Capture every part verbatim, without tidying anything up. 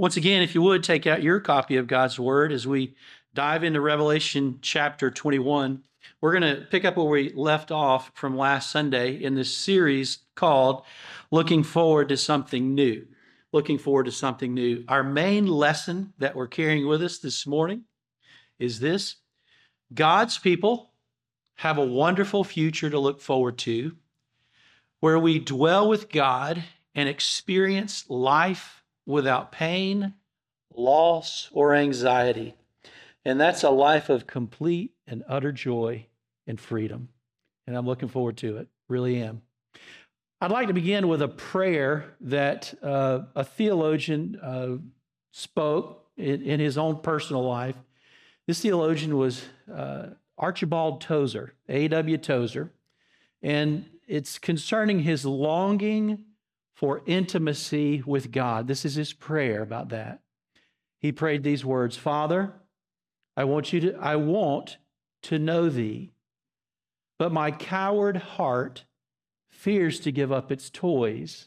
Once again, if you would, take out your copy of God's Word as we dive into Revelation chapter twenty-one. We're going to pick up where we left off from last Sunday in this series called Looking Forward to Something New. Looking forward to something new. Our main lesson that we're carrying with us this morning is this: God's people have a wonderful future to look forward to, where we dwell with God and experience life without pain, loss, or anxiety. And that's a life of complete and utter joy and freedom. And I'm looking forward to it, really am. I'd like to begin with a prayer that uh, a theologian uh, spoke in, in his own personal life. This theologian was uh, Archibald Tozer, A W Tozer, and it's concerning his longing for intimacy with God. This is his prayer about that. He prayed these words: Father, I want you to, I want to know thee, but my coward heart fears to give up its toys.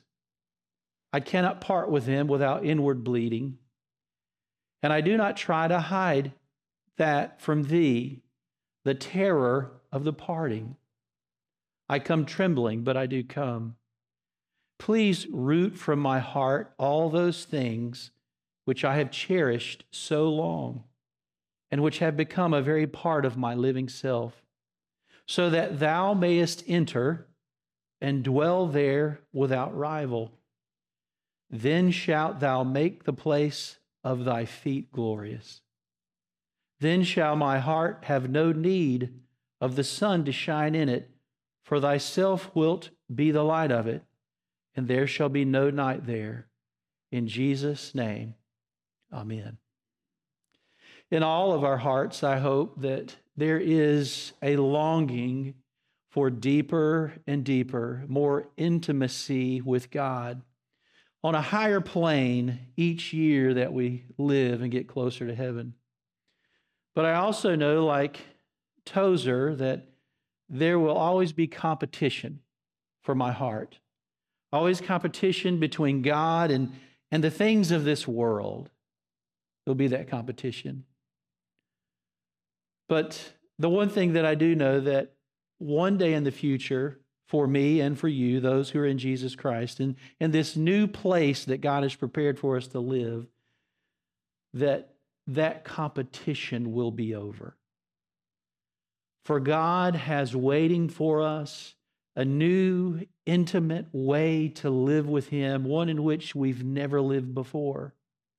I cannot part with them without inward bleeding, and I do not try to hide that from thee, the terror of the parting. I come trembling, but I do come. Please root from my heart all those things which I have cherished so long and which have become a very part of my living self, so that thou mayest enter and dwell there without rival. Then shalt thou make the place of thy feet glorious. Then shall my heart have no need of the sun to shine in it, for thyself wilt be the light of it, and there shall be no night there. In Jesus' name, amen. In all of our hearts, I hope that there is a longing for deeper and deeper, more intimacy with God on a higher plane each year that we live and get closer to heaven. But I also know, like Tozer, that there will always be competition for my heart. Always competition between God and, and the things of this world. There'll be that competition. But the one thing that I do know, that one day in the future, for me and for you, those who are in Jesus Christ, and, and this new place that God has prepared for us to live, that that competition will be over. For God has waiting for us a new, intimate way to live with Him, one in which we've never lived before.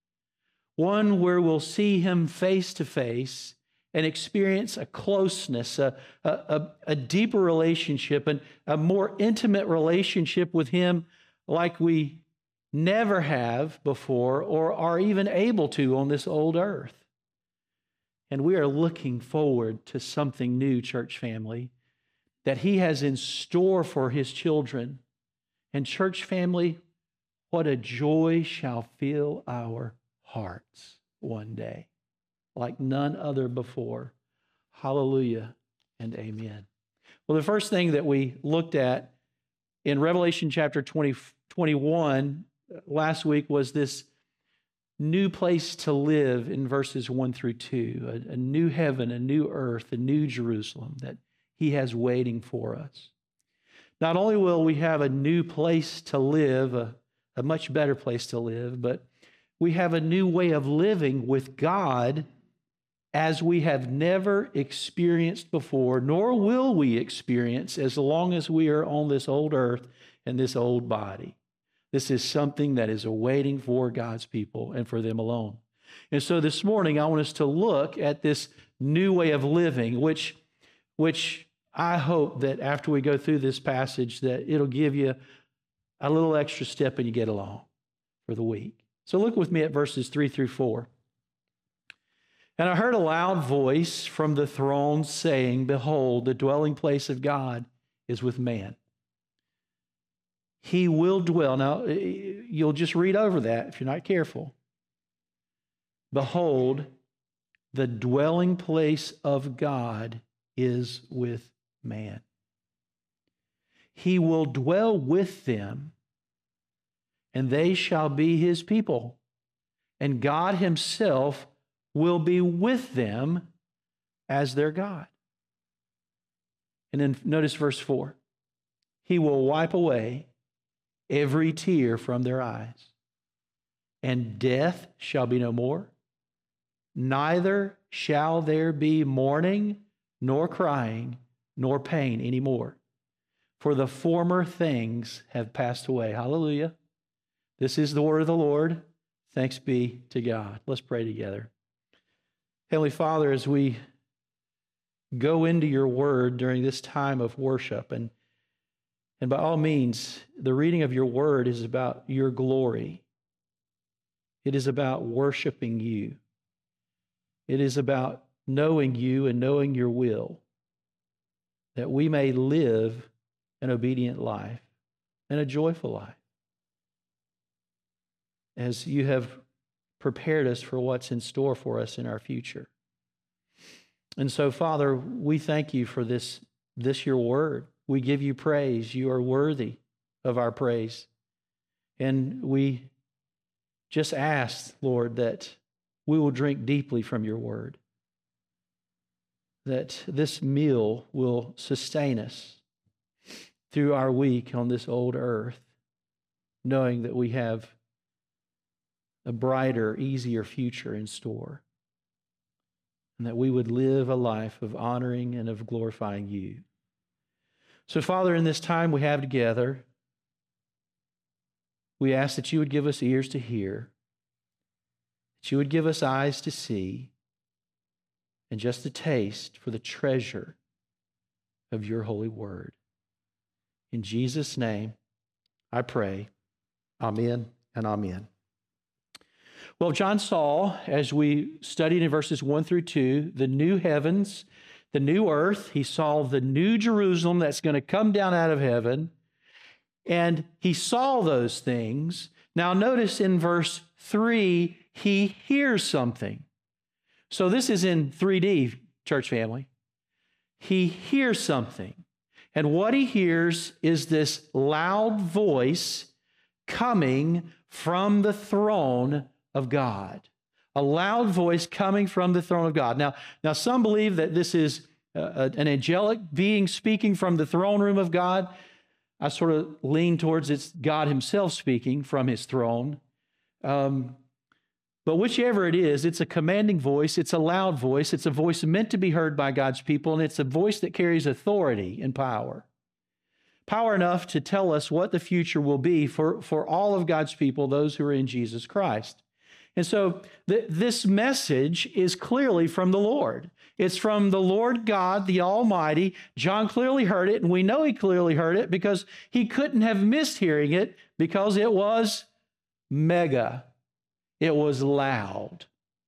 One where we'll see Him face to face and experience a closeness, a, a, a deeper relationship, and a more intimate relationship with Him like we never have before or are even able to on this old earth. And we are looking forward to something new, church family, that He has in store for His children. And church family, what a joy shall fill our hearts one day, like none other before. Hallelujah and amen. Well, the first thing that we looked at in Revelation chapter twenty, twenty-one last week was this new place to live in verses one through two, a, a new heaven, a new earth, a new Jerusalem that He has waiting for us. Not only will we have a new place to live, a, a much better place to live, but we have a new way of living with God as we have never experienced before, nor will we experience as long as we are on this old earth and this old body. This is something that is awaiting for God's people and for them alone. And so this morning, I want us to look at this new way of living, which, which I hope that after we go through this passage, that it'll give you a little extra step and you get along for the week. So look with me at verses three through four. And I heard a loud voice from the throne saying, Behold, the dwelling place of God is with man. He will dwell. Now, you'll just read over that if you're not careful. Behold, the dwelling place of God is with man. He will dwell with them, and they shall be His people. and God himself will be with them as their God. And then notice verse four. He will wipe away every tear from their eyes, and death shall be no more. Neither shall there be mourning, nor crying, nor pain anymore, for the former things have passed away. Hallelujah. This is the word of the Lord. Thanks be to God. Let's pray together. Heavenly Father, as we go into your word during this time of worship, and, and by all means, the reading of your word is about your glory. It is about worshiping you. It is about knowing you and knowing your will, that we may live an obedient life and a joyful life, as you have prepared us for what's in store for us in our future. And so, Father, we thank you for this, this your word. We give you praise. You are worthy of our praise. And we just ask, Lord, that we will drink deeply from your word, that this meal will sustain us through our week on this old earth, knowing that we have a brighter, easier future in store, and that we would live a life of honoring and of glorifying you. So, Father, in this time we have together, we ask that you would give us ears to hear, that you would give us eyes to see, and just a taste for the treasure of your holy word. In Jesus' name, I pray. Amen and amen. Well, John saw, as we studied in verses one through two, the new heavens, the new earth. He saw the new Jerusalem that's going to come down out of heaven. And he saw those things. Now notice in verse three, he hears something. So this is in three D, church family. He hears something. And what he hears is this loud voice coming from the throne of God. A loud voice coming from the throne of God. Now, now some believe that this is uh, an angelic being speaking from the throne room of God. I sort of lean towards it's God himself speaking from his throne. Um, but whichever it is, it's a commanding voice. It's a loud voice. It's a voice meant to be heard by God's people, and it's a voice that carries authority and power. Power enough to tell us what the future will be for, for all of God's people, those who are in Jesus Christ. And so th- this message is clearly from the Lord. It's from the Lord God, the Almighty. John clearly heard it, and we know he clearly heard it because he couldn't have missed hearing it because it was mega. It was loud.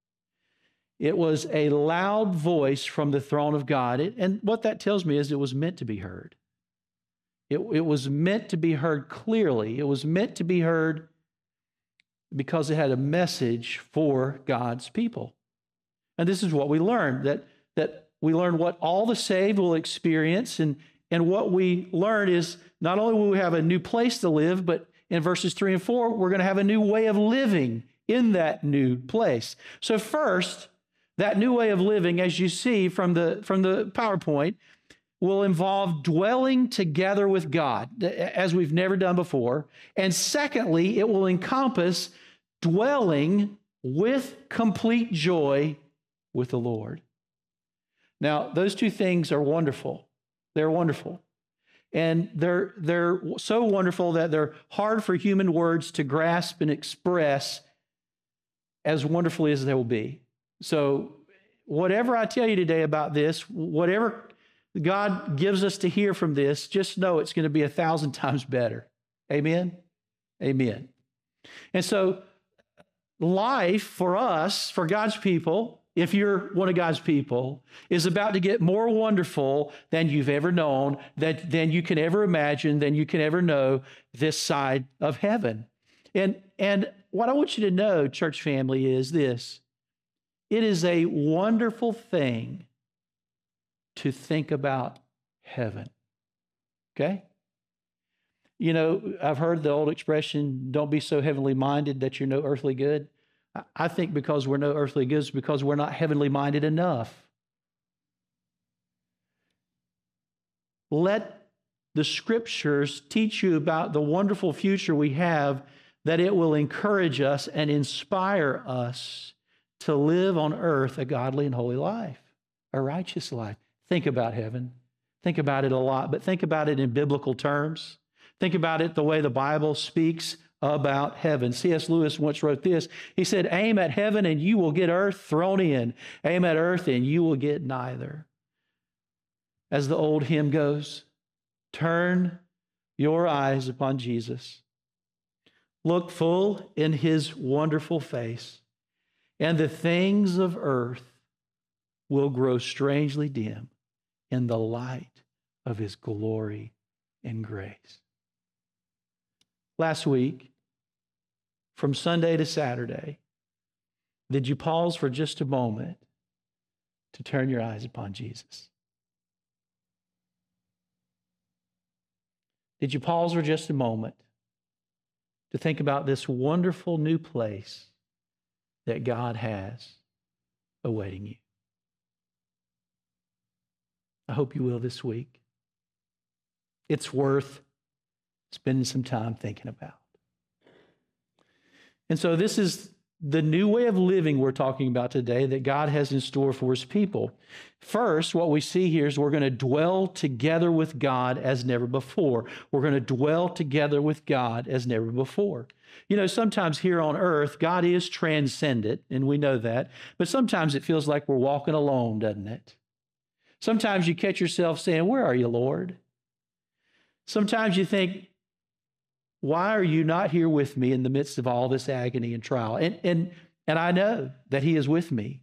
It was a loud voice from the throne of God. It, and what that tells me is it was meant to be heard. It, it was meant to be heard clearly. It was meant to be heard because it had a message for God's people. And this is what we learned, that, that we learn what all the saved will experience. And, and what we learn is not only will we have a new place to live, but in verses three and four, we're going to have a new way of living in that new place. So first, that new way of living, as you see from the, from the PowerPoint, will involve dwelling together with God, as we've never done before. And secondly, it will encompass dwelling with complete joy with the Lord. Now, those two things are wonderful. They're wonderful. And they're, they're so wonderful that they're hard for human words to grasp and express as wonderfully as they will be. So whatever I tell you today about this, whatever God gives us to hear from this, just know it's going to be a thousand times better. Amen? Amen. And so life for us, for God's people, if you're one of God's people, is about to get more wonderful than you've ever known, that, than you can ever imagine, than you can ever know this side of heaven. And, and what I want you to know, church family, is this. It is a wonderful thing to think about heaven. Okay? You know, I've heard the old expression, don't be so heavenly minded that you're no earthly good. I- I think because we're no earthly goods, because we're not heavenly minded enough. Let the scriptures teach you about the wonderful future we have, that it will encourage us and inspire us to live on earth a godly and holy life, a righteous life. Think about heaven. Think about it a lot, but think about it in biblical terms. Think about it the way the Bible speaks about heaven. C S Lewis once wrote this. He said, aim at heaven and you will get earth thrown in. Aim at earth and you will get neither. As the old hymn goes, turn your eyes upon Jesus. Look full in his wonderful face, and the things of earth will grow strangely dim in the light of his glory and grace. Last week, from Sunday to Saturday, did you pause for just a moment to turn your eyes upon Jesus? Did you pause for just a moment to think about this wonderful new place that God has awaiting you? I hope you will this week. It's worth spending some time thinking about. And so this is the new way of living we're talking about today that God has in store for his people. First, what we see here is we're going to dwell together with God as never before. We're going to dwell together with God as never before. You know, sometimes here on earth, God is transcendent, and we know that, but sometimes it feels like we're walking alone, doesn't it? Sometimes you catch yourself saying, where are you, Lord? Sometimes you think, why are you not here with me in the midst of all this agony and trial? And, and, and I know that he is with me.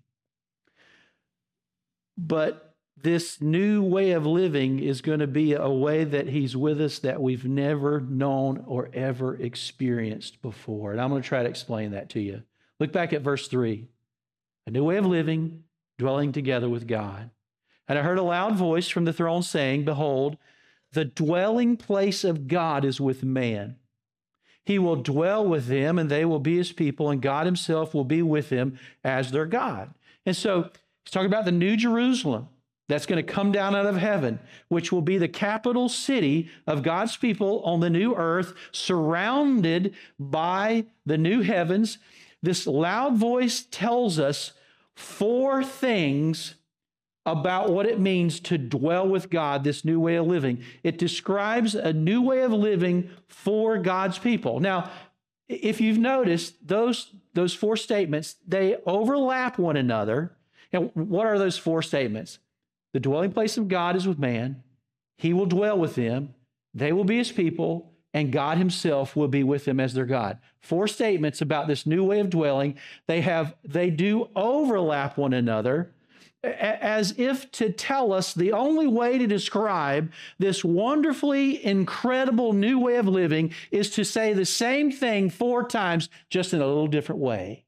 But this new way of living is going to be a way that he's with us that we've never known or ever experienced before. And I'm going to try to explain that to you. Look back at verse three. A new way of living, dwelling together with God. And I heard a loud voice from the throne saying, behold, the dwelling place of God is with man. He will dwell with them, and they will be his people, and God himself will be with them as their God. And so he's talking about the new Jerusalem that's going to come down out of heaven, which will be the capital city of God's people on the new earth, surrounded by the new heavens. This loud voice tells us four things about what it means to dwell with God, this new way of living. It describes a new way of living for God's people. Now, if you've noticed, those, those four statements, they overlap one another. And what are those four statements? The dwelling place of God is with man. He will dwell with them. They will be his people, and God himself will be with them as their God. Four statements about this new way of dwelling. They have, they do overlap one another, as if to tell us the only way to describe this wonderfully incredible new way of living is to say the same thing four times, just in a little different way.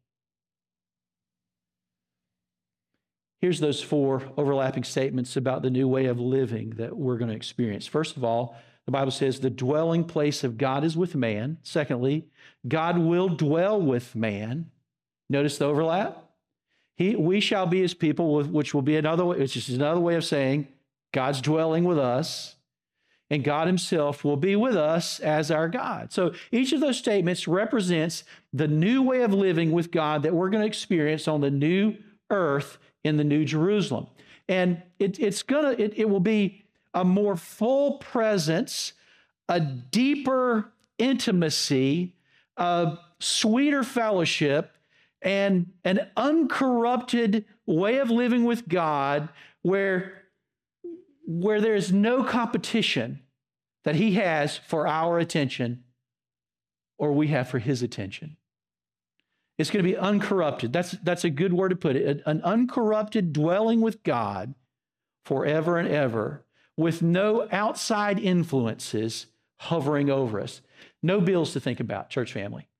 Here's those four overlapping statements about the new way of living that we're going to experience. First of all, the Bible says the dwelling place of God is with man. Secondly, God will dwell with man. Notice the overlap. He, we shall be his people, which will be another way, which is another way of saying God's dwelling with us, and God himself will be with us as our God. So each of those statements represents the new way of living with God that we're going to experience on the new earth in the new Jerusalem. And it, it's gonna, it, it will be a more full presence, a deeper intimacy, a sweeter fellowship, and an uncorrupted way of living with God where, where there is no competition that he has for our attention or we have for his attention. It's going to be uncorrupted. That's, that's a good word to put it. An uncorrupted dwelling with God forever and ever with no outside influences hovering over us. No bills to think about, church family.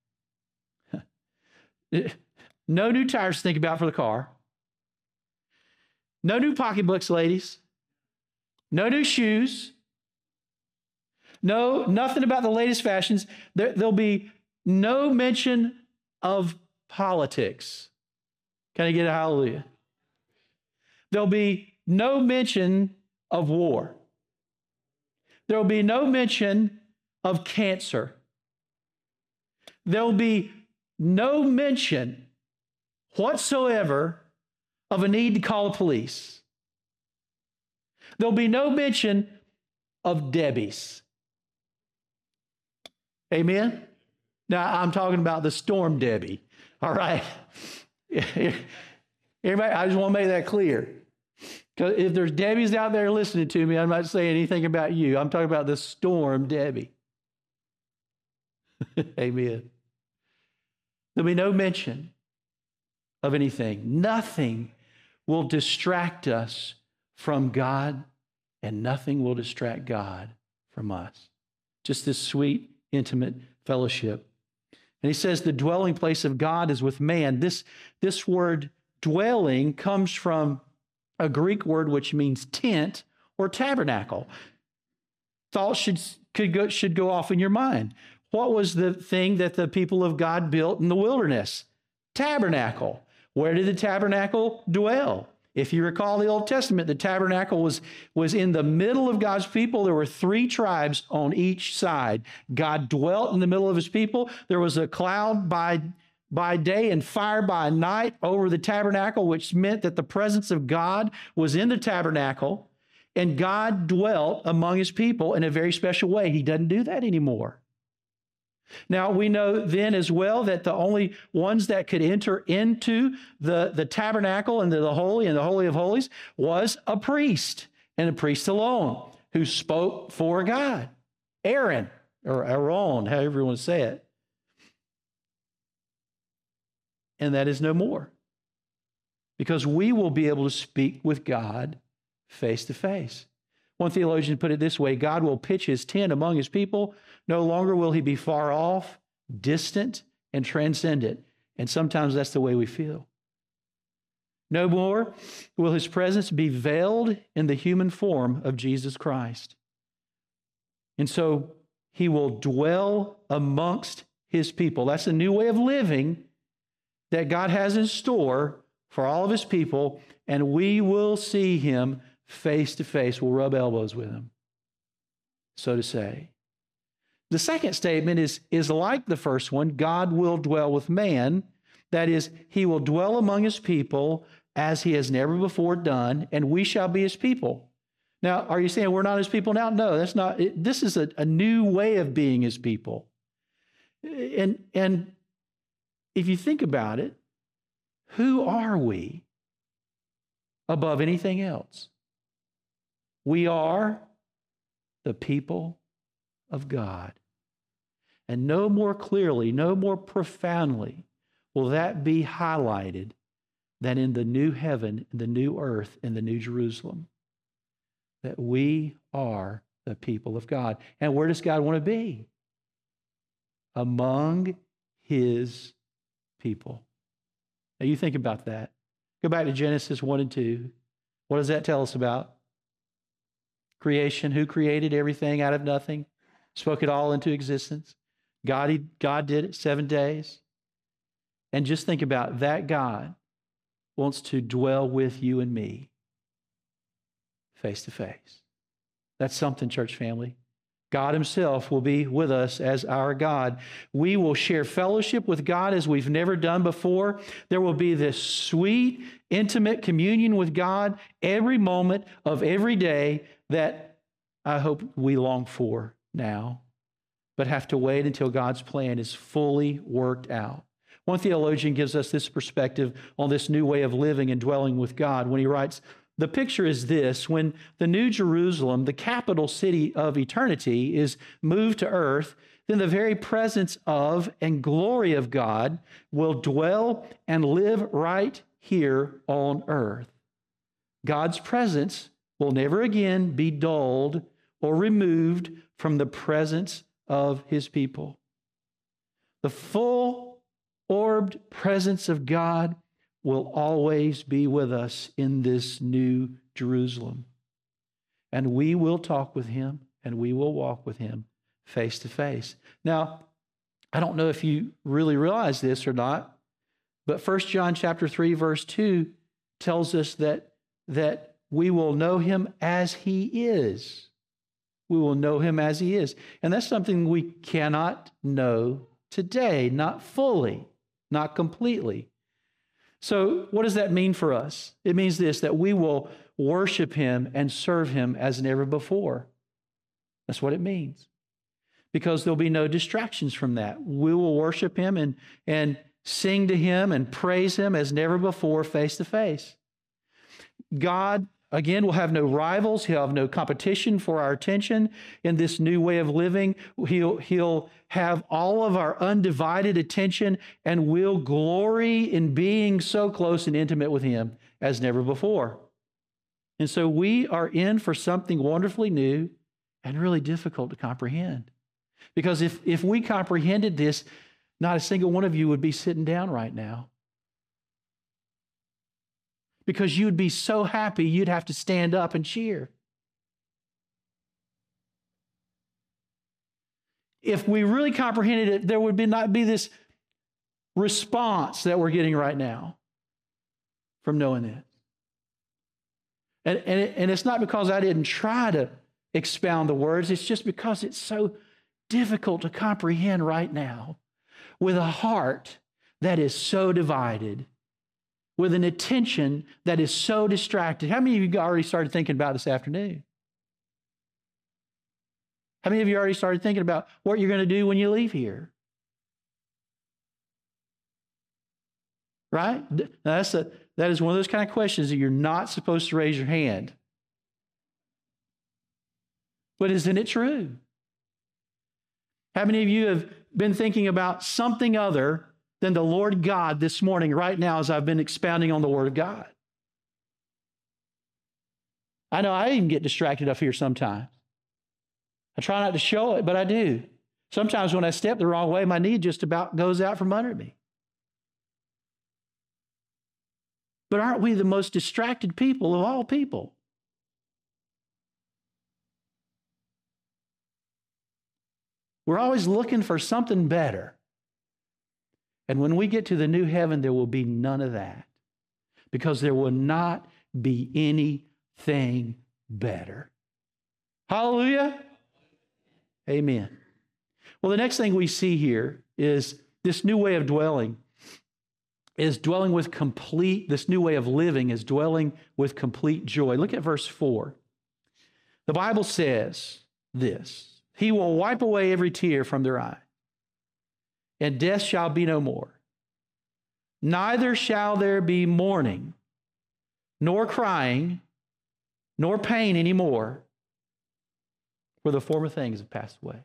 No new tires to think about for the car. No new pocketbooks, ladies. No new shoes. No, nothing about the latest fashions. There, there'll be no mention of politics. Can I get a hallelujah? There'll be no mention of war. There'll be no mention of cancer. There'll be no mention whatsoever of a need to call the police. There'll be no mention of Debbie's. Amen? Now, I'm talking about the Storm Debbie. All right? Everybody, I just want to make that clear. Because if there's Debbie's out there listening to me, I'm not saying anything about you. I'm talking about the Storm Debbie. Amen. There'll be no mention of anything. Nothing will distract us from God, and nothing will distract God from us. Just this sweet, intimate fellowship. And he says the dwelling place of God is with man. This, this word dwelling comes from a Greek word which means tent or tabernacle. Thoughts should, could go, should go off in your mind. What was the thing that the people of God built in the wilderness? Tabernacle. Where did the tabernacle dwell? If you recall the Old Testament, the tabernacle was, was in the middle of God's people. There were three tribes on each side. God dwelt in the middle of his people. There was a cloud by, by day and fire by night over the tabernacle, which meant that the presence of God was in the tabernacle, and God dwelt among his people in a very special way. He doesn't do that anymore. Now, we know then as well that the only ones that could enter into the, the tabernacle and the, the holy and the holy of holies was a priest, and a priest alone, who spoke for God. Aaron, or Aaron, however you want to say it. And that is no more. Because we will be able to speak with God face to face. One theologian put it this way: God will pitch his tent among his people. No longer will he be far off, distant, and transcendent. And sometimes that's the way we feel. No more will his presence be veiled in the human form of Jesus Christ. And so he will dwell amongst his people. That's a new way of living that God has in store for all of his people, and we will see him face to face. We'll rub elbows with him, so to say. The second statement is, is like the first one. God will dwell with man. That is, he will dwell among his people as he has never before done, and we shall be his people. Now, are you saying we're not his people now? No, that's not. It, this is a, a new way of being his people. And, and if you think about it, who are we above anything else? We are the people of God. And no more clearly, no more profoundly will that be highlighted than in the new heaven, the new earth, and the new Jerusalem. That we are the people of God. And where does God want to be? Among his people. Now you think about that. Go back to Genesis one and two. What does that tell us about? Creation. Who created everything out of nothing? Spoke it all into existence. God, he, God did it seven days. And just think about that. God wants to dwell with you and me face to face. That's something, church family. God himself will be with us as our God. We will share fellowship with God as we've never done before. There will be this sweet, intimate communion with God every moment of every day that I hope we long for now, but have to wait until God's plan is fully worked out. One theologian gives us this perspective on this new way of living and dwelling with God when he writes, the picture is this: when the New Jerusalem, the capital city of eternity, is moved to earth, then the very presence of and glory of God will dwell and live right here on earth. God's presence will never again be dulled or removed from the presence of his people. The full orbed presence of God will always be with us in this new Jerusalem. And we will talk with him and we will walk with him face to face. Now, I don't know if you really realize this or not, But First John chapter three, verse two tells us that, that we will know him as he is. We will know him as he is. And that's something we cannot know today, not fully, not completely. So what does that mean for us? It means this, that we will worship him and serve him as never before. That's what it means. Because there'll be no distractions from that. We will worship him and, and sing to him and praise him as never before, face to face. God, again, will have no rivals. He'll have no competition for our attention in this new way of living. He'll, he'll have all of our undivided attention, and we'll glory in being so close and intimate with him as never before. And so we are in for something wonderfully new and really difficult to comprehend. Because if, if we comprehended this, not a single one of you would be sitting down right now. Because you'd be so happy you'd have to stand up and cheer. If we really comprehended it, there would be not be this response that we're getting right now from knowing it. And, and, it, and it's not because I didn't try to expound the words, it's just because it's so difficult to comprehend right now with a heart that is so divided, with an attention that is so distracted. How many of you already started thinking about this afternoon? How many of you already started thinking about what you're going to do when you leave here? Right? Now that's a, that is one of those kind of questions that you're not supposed to raise your hand. But isn't it true? How many of you have been thinking about something other than the Lord God this morning, right now, as I've been expounding on the Word of God? I know I even get distracted up here sometimes. I try not to show it, but I do. Sometimes when I step the wrong way, my knee just about goes out from under me. But aren't we the most distracted people of all people? We're always looking for something better. And when we get to the new heaven, there will be none of that. Because there will not be anything better. Hallelujah. Amen. Well, the next thing we see here is this new way of dwelling is dwelling with complete, this new way of living is dwelling with complete joy. Look at verse four. The Bible says this, he will wipe away every tear from their eye, and death shall be no more. Neither shall there be mourning, nor crying, nor pain anymore, for the former things have passed away.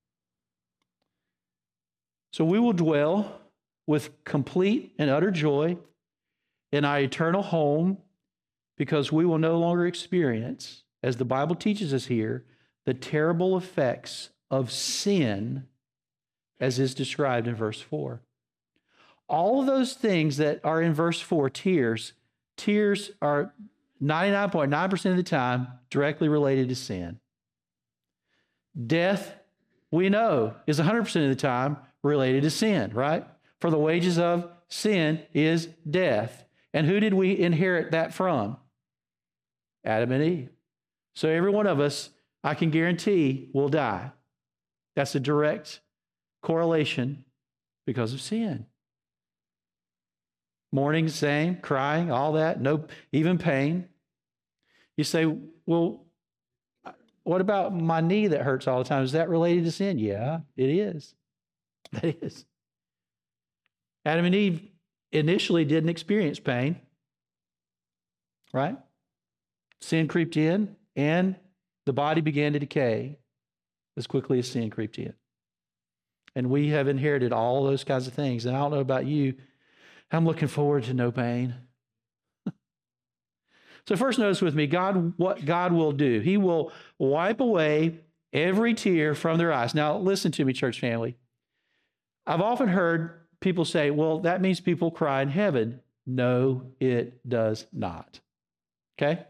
So we will dwell with complete and utter joy in our eternal home, because we will no longer experience, as the Bible teaches us here, the terrible effects of sin as is described in verse four. All of those things that are in verse four, tears, tears are ninety-nine point nine percent of the time directly related to sin. Death, we know, is one hundred percent of the time related to sin, right? For the wages of sin is death. And who did we inherit that from? Adam and Eve. So every one of us, I can guarantee, will die. That's a direct correlation because of sin. Mourning, same, crying, all that, no, even pain. You say, well, what about my knee that hurts all the time? Is that related to sin? Yeah, it is. That is. Adam and Eve initially didn't experience pain, right? Sin creeped in, and the body began to decay as quickly as sin creeped in. And we have inherited all those kinds of things. And I don't know about you, I'm looking forward to no pain. So first notice with me, God, what God will do. He will wipe away every tear from their eyes. Now, listen to me, church family. I've often heard people say, well, that means people cry in heaven. No, it does not. Okay?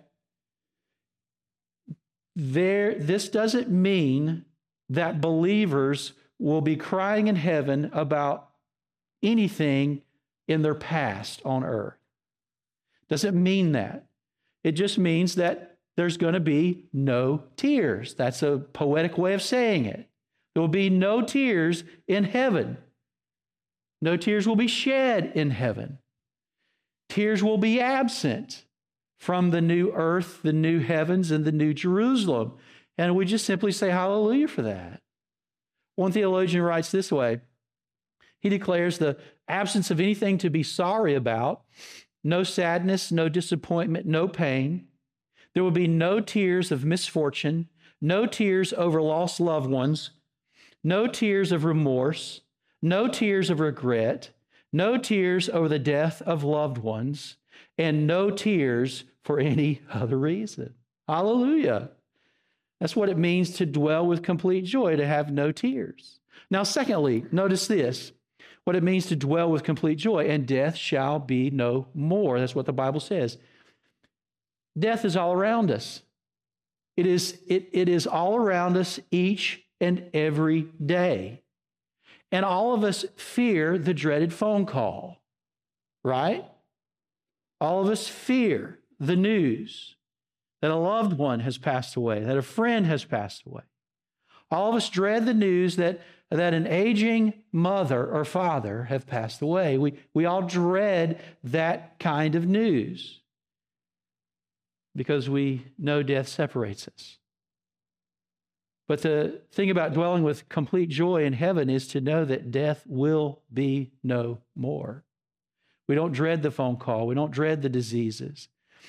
There, this doesn't mean that believers will be crying in heaven about anything in their past on earth. Doesn't mean that. It just means that there's going to be no tears. That's a poetic way of saying it. There will be no tears in heaven. No tears will be shed in heaven. Tears will be absent from the new earth, the new heavens, and the new Jerusalem. And we just simply say hallelujah for that. One theologian writes this way. He declares the absence of anything to be sorry about, no sadness, no disappointment, no pain. There will be no tears of misfortune, no tears over lost loved ones, no tears of remorse, no tears of regret, no tears over the death of loved ones, and no tears for any other reason. Hallelujah. That's what it means to dwell with complete joy, to have no tears. Now, secondly, notice this, what it means to dwell with complete joy, and death shall be no more. That's what the Bible says. Death is all around us. It is, it, it is all around us each and every day. And all of us fear the dreaded phone call, right? All of us fear the news that a loved one has passed away, that a friend has passed away. All of us dread the news that, that an aging mother or father have passed away. We, we all dread that kind of news because we know death separates us. But the thing about dwelling with complete joy in heaven is to know that death will be no more. We don't dread the phone call. We don't dread the diseases.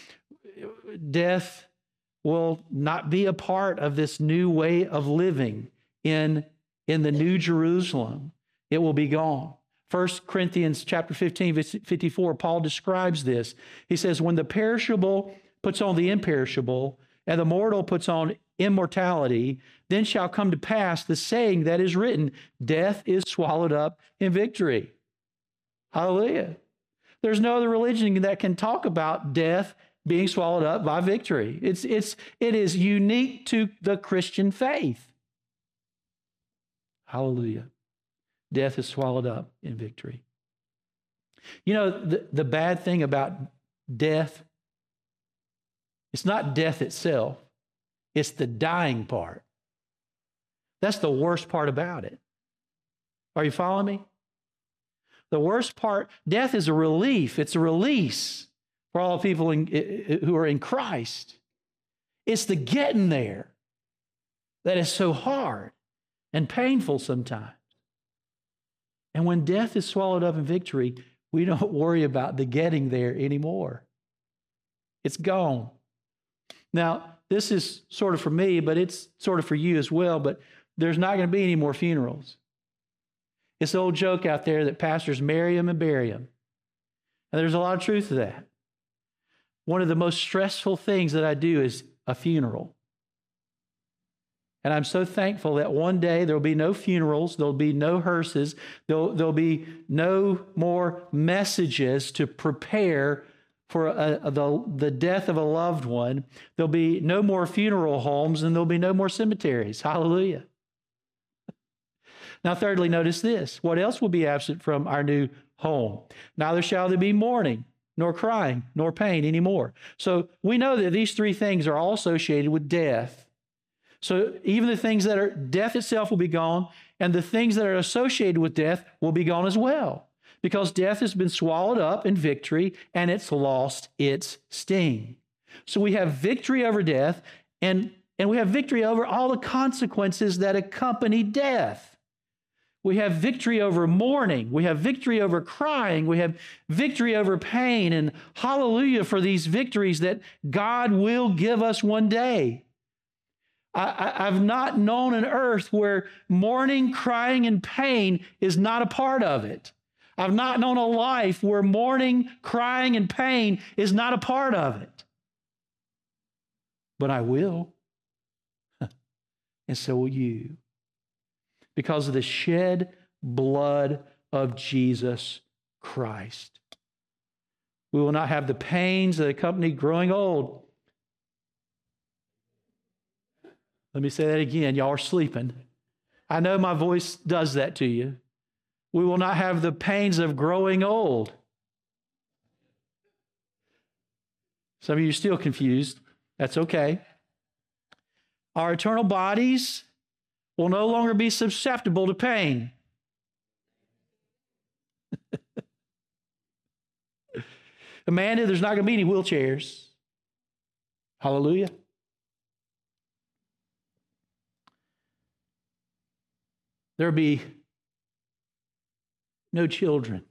Death will not be a part of this new way of living in, in the New Jerusalem. It will be gone. First Corinthians chapter fifteen, fifty-four, Paul describes this. He says, when the perishable puts on the imperishable, and the mortal puts on immortality, then shall come to pass the saying that is written, death is swallowed up in victory. Hallelujah. There's no other religion that can talk about death being swallowed up by victory. It's, it's, it is unique to the Christian faith. Hallelujah. Death is swallowed up in victory. You know, the, the bad thing about death, it's not death itself. It's the dying part. That's the worst part about it. Are you following me? The worst part, death is a relief. It's a release for all people in, who are in Christ. It's the getting there that is so hard and painful sometimes. And when death is swallowed up in victory, we don't worry about the getting there anymore. It's gone. Now, this is sort of for me, but it's sort of for you as well, but there's not going to be any more funerals. It's the old joke out there that pastors marry them and bury them. And there's a lot of truth to that. One of the most stressful things that I do is a funeral. And I'm so thankful that one day there'll be no funerals, there'll be no hearses, there'll, there'll be no more messages to prepare for a, a, the, the death of a loved one. There'll be no more funeral homes, and there'll be no more cemeteries. Hallelujah. Now, thirdly, notice this. What else will be absent from our new home? Neither shall there be mourning, nor crying, nor pain anymore. So we know that these three things are all associated with death. So even the things that are, death itself will be gone, and the things that are associated with death will be gone as well. Because death has been swallowed up in victory, and it's lost its sting. So we have victory over death, and, and we have victory over all the consequences that accompany death. We have victory over mourning. We have victory over crying. We have victory over pain. And hallelujah for these victories that God will give us one day. I, I, I've not known an earth where mourning, crying, and pain is not a part of it. I've not known a life where mourning, crying, and pain is not a part of it. But I will. And so will you. Because of the shed blood of Jesus Christ. We will not have the pains that accompany growing old. Let me say that again. Y'all are sleeping. I know my voice does that to you. We will not have the pains of growing old. Some of you are still confused. That's okay. Our eternal bodies will no longer be susceptible to pain. Amanda, there's not going to be any wheelchairs. Hallelujah. There'll be no children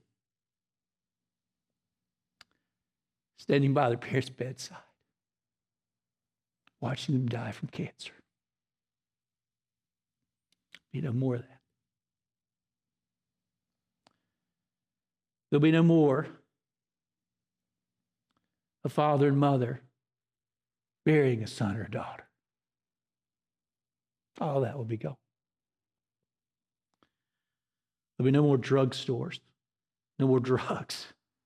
standing by their parents' bedside, watching them die from cancer. Be no more of that. There'll be no more a father and mother burying a son or daughter. All that will be gone. There'll be no more drugstores, no more drugs.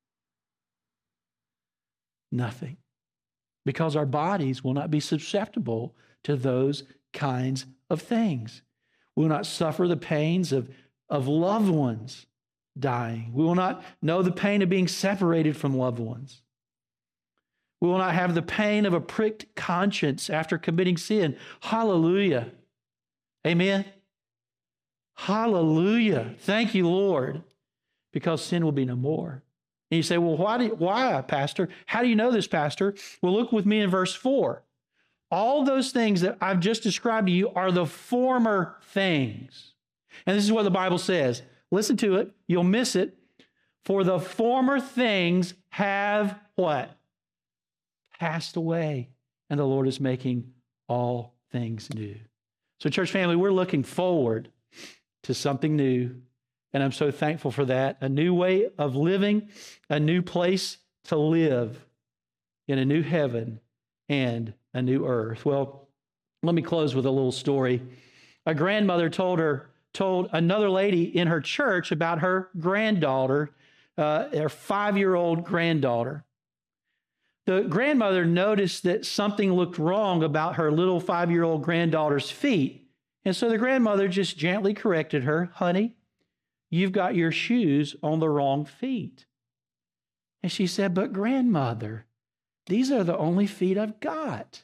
Nothing. Because our bodies will not be susceptible to those kinds of things. We will not suffer the pains of, of loved ones dying. We will not know the pain of being separated from loved ones. We will not have the pain of a pricked conscience after committing sin. Hallelujah. Amen. Hallelujah. Thank you, Lord, because sin will be no more. And you say, well, why, do you, why, Pastor? How do you know this, Pastor? Well, look with me in verse four. All those things that I've just described to you are the former things. And this is what the Bible says. Listen to it. You'll miss it. For the former things have what? Passed away. And the Lord is making all things new. So, church family, we're looking forward to something new. And I'm so thankful for that. A new way of living, a new place to live in a new heaven and a new earth. Well, let me close with a little story. A grandmother told her, told another lady in her church about her granddaughter, uh, her five-year-old granddaughter. The grandmother noticed that something looked wrong about her little five-year-old granddaughter's feet. And so the grandmother just gently corrected her, honey, you've got your shoes on the wrong feet. And she said, but grandmother, these are the only feet I've got.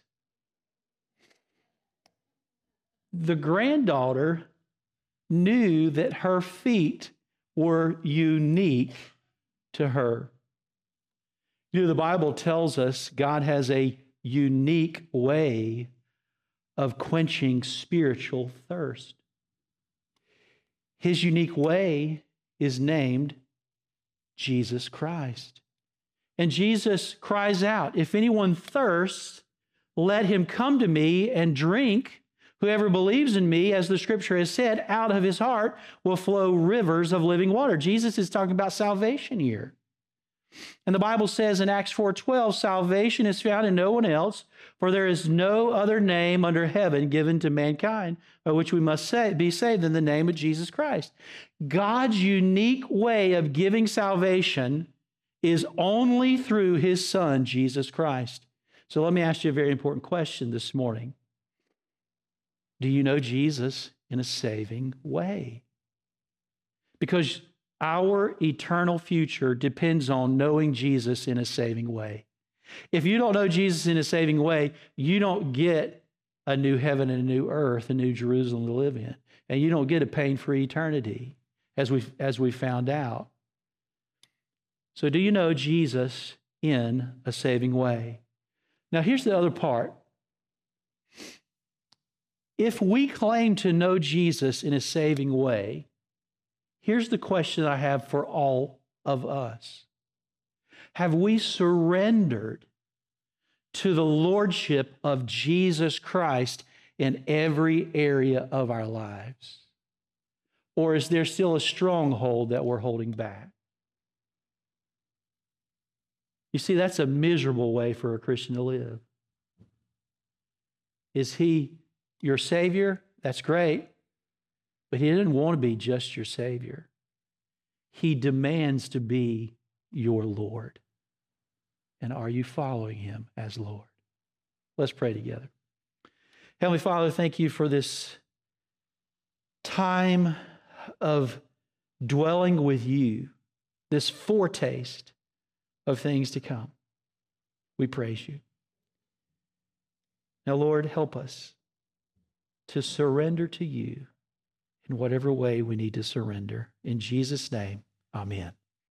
The granddaughter knew that her feet were unique to her. You know, the Bible tells us God has a unique way of quenching spiritual thirst. His unique way is named Jesus Christ. And Jesus cries out, if anyone thirsts, let him come to me and drink. Whoever believes in me, as the scripture has said, out of his heart will flow rivers of living water. Jesus is talking about salvation here. And the Bible says in Acts four twelve, salvation is found in no one else, for there is no other name under heaven given to mankind by which we must say, be saved than the name of Jesus Christ. God's unique way of giving salvation is only through his Son, Jesus Christ. So let me ask you a very important question this morning. Do you know Jesus in a saving way? Because our eternal future depends on knowing Jesus in a saving way. If you don't know Jesus in a saving way, you don't get a new heaven and a new earth, a new Jerusalem to live in. And you don't get a pain-free eternity, as we as we found out. So do you know Jesus in a saving way? Now here's the other part. If we claim to know Jesus in a saving way, here's the question I have for all of us. Have we surrendered to the lordship of Jesus Christ in every area of our lives? Or is there still a stronghold that we're holding back? You see, that's a miserable way for a Christian to live. Is he your Savior? That's great. But he didn't want to be just your Savior. He demands to be your Lord. And are you following him as Lord? Let's pray together. Heavenly Father, thank you for this time of dwelling with you, this foretaste of things to come. We praise you. Now, Lord, help us to surrender to you in whatever way we need to surrender. In Jesus' name, amen.